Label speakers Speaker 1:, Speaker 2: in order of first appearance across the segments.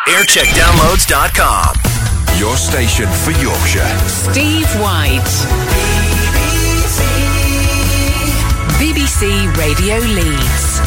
Speaker 1: Aircheckdownloads.com. Your station for Yorkshire.
Speaker 2: Steve White. BBC Radio Leeds.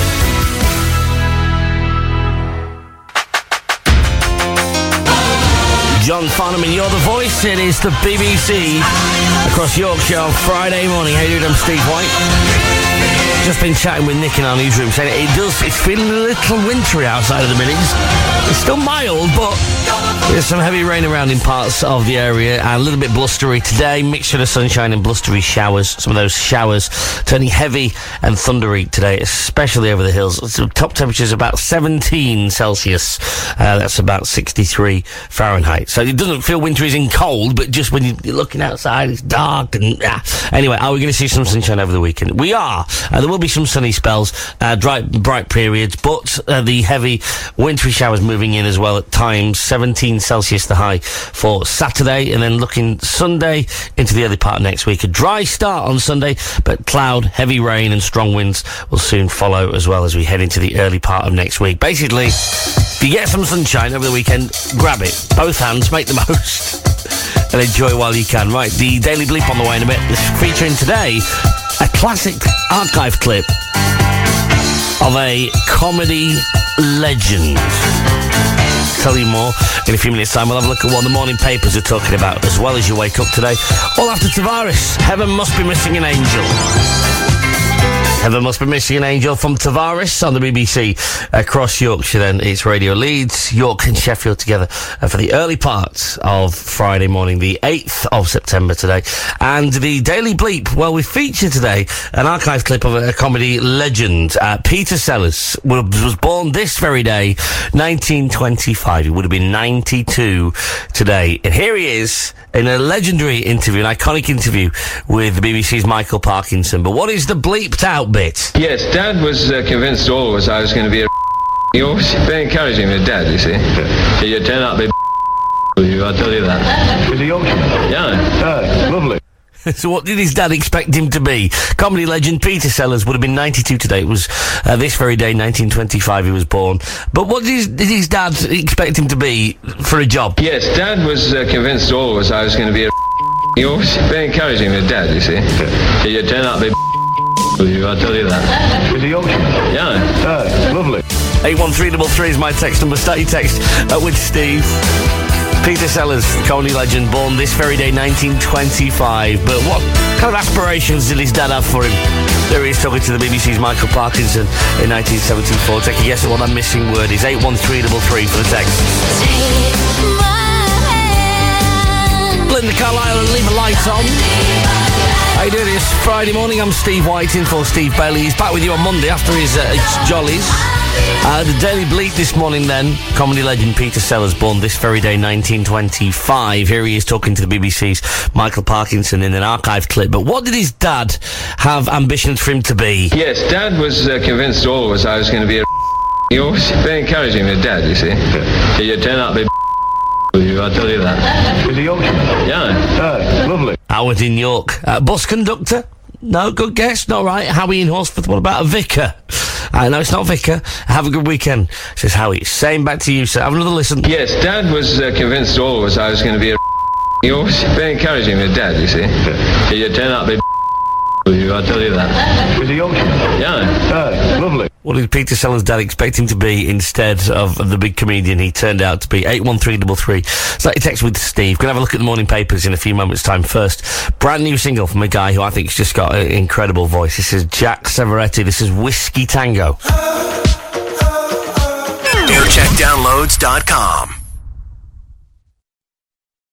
Speaker 3: John Farnham and You're the Voice. It is the BBC across Yorkshire on Friday morning. How you doing? I'm Steve White. Just been chatting with Nick in our newsroom saying it's feeling a little wintry outside at the minute. It's still mild, but there's some heavy rain around in parts of the area and a little bit blustery today. Mixture of sunshine and blustery showers. Some of those showers turning heavy and thundery today, especially over the hills. So top temperatures about 17 Celsius. That's about 63 Fahrenheit. So it doesn't feel wintry as in cold, but just when you're looking outside, it's dark and... Anyway, are we going to see some sunshine over the weekend? We are. There will be some sunny spells, bright periods, but the heavy wintry showers moving in as well at times. 17 Celsius the high for Saturday, and then looking Sunday into the early part of next week. A dry start on Sunday, but cloud, heavy rain and strong winds will soon follow as well as we head into the early part of next week. Basically, if you get some sunshine over the weekend, grab it. Both hands, make the most and enjoy while you can. Right, the Daily Bleep on the way in a bit. Featuring today a classic archive clip of a comedy legend. Tell you more in a few minutes' time. We'll have a look at what the morning papers are talking about as well as you wake up today. All after Tavares. Heaven Must Be Missing an Angel. Heaven Must Be Missing an Angel from Tavares on the BBC across Yorkshire. Then it's Radio Leeds, York and Sheffield together for the early part of Friday morning, the 8th of September today. And the Daily Bleep, well, we feature today an archive clip of a comedy legend. Peter Sellers was born this very day, 1925. He would have been 92 today. And here he is in a legendary interview, an iconic interview with the BBC's Michael Parkinson. But what is the bleeped out bit?
Speaker 4: Yes, Dad was convinced always I was going to be a He always very encouraging with Dad, you see. You turn out to be you, I'll tell you that.
Speaker 5: Is he Yorkshireman?
Speaker 4: Yeah.
Speaker 5: Lovely.
Speaker 3: So what did his dad expect him to be? Comedy legend Peter Sellers would have been 92 today. It was this very day, 1925, he was born. But what did his dad expect him to be for a job?
Speaker 4: Yes, Dad was convinced always I was going to be a He always very encouraging with Dad, you see. You turn out to be you, I'll tell you that.
Speaker 5: Is he Yorkshireman?
Speaker 4: Yeah.
Speaker 5: Lovely.
Speaker 3: 81333 is my text number. Start your text with Steve. Peter Sellers, comedy legend, born this very day, 1925. But what kind of aspirations did his dad have for him? There he is talking to the BBC's Michael Parkinson in 1974. Take a guess at what that missing word is. 81333 for the text. Linda Carlisle and Leave a Light On. How you doing? It's Friday morning. I'm Steve White in for Steve Bailey. He's back with you on Monday after his jollies. The Daily Bleep this morning then. Comedy legend Peter Sellers, born this very day, 1925. Here he is talking to the BBC's Michael Parkinson in an archive clip. But what did his dad have ambitions for him to be?
Speaker 4: Yes, Dad was convinced always I was going to be a He always very encouraging with Dad, you see. You turn out to be you, I'll tell you that.
Speaker 5: Is he Yorkshireman?
Speaker 4: Yeah.
Speaker 5: Lovely.
Speaker 3: Howard in York. Bus conductor? No, good guess. Not right. Howie in Horsforth. What about a vicar? No, it's not vicar. Have a good weekend, says Howie. Same back to you, sir. Have another listen.
Speaker 4: Yes, Dad was convinced always I was going to be a He always very encouraging with Dad, you see. You turn out to be you, I'll tell you that.
Speaker 5: Is he Yorkshireman?
Speaker 4: Yeah.
Speaker 5: Lovely.
Speaker 3: What did Peter Sellers' dad expect him to be instead of the big comedian he turned out to be? 81333. So your text with Steve. Gonna have a look at the morning papers in a few moments' time. First, brand new single from a guy who I think's just got an incredible voice. This is Jack Severetti. This is Whiskey Tango.
Speaker 1: Aircheckdownloads.com.